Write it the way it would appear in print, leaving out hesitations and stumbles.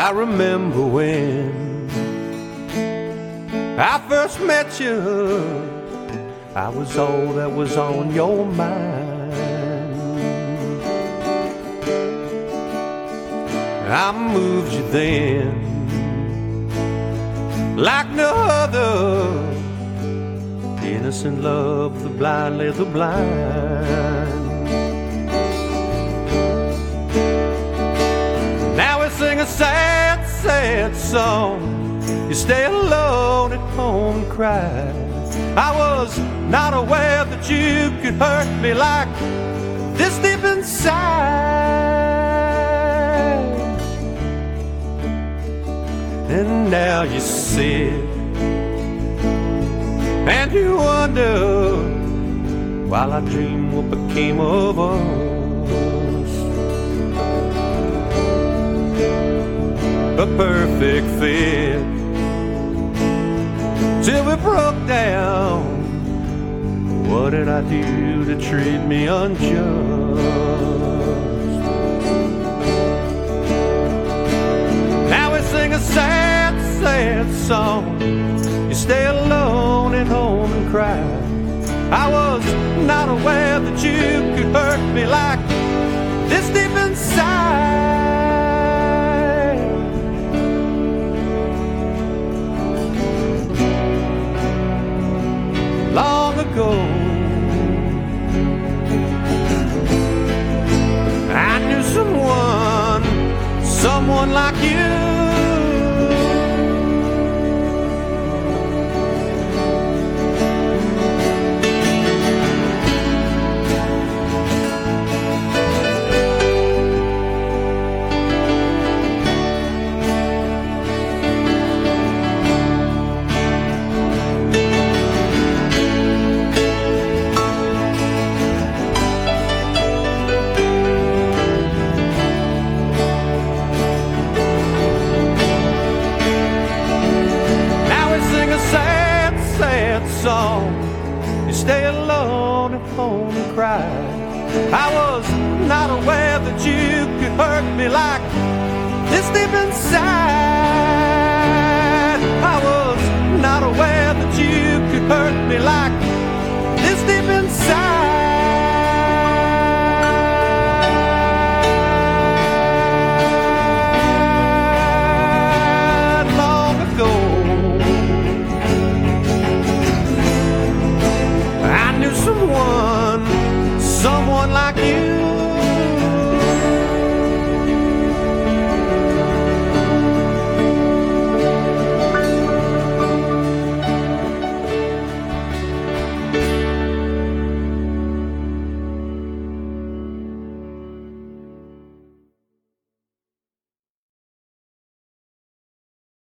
I remember when I first met you, I was all that was on your mind. I moved you then like no other. Innocent love, the blind led the blind. Now we sing a sad, sad song. You stay alone at home and cry. I was not aware that you could hurt me like this deep inside. And now you sit and you wonder, while I dream what became of us. A perfect fit till we broke down. What did I do to treat me unjust? Now we sing a sad, sad song. You stay alone at home and cry. I was not aware that you could hurt me like this deep inside. Long ago, I knew someone like you. Song. You stay alone at home and cry. I was not aware that you could hurt me like this deep inside. I was not aware that you could hurt me like this deep inside. Long ago, someone like you.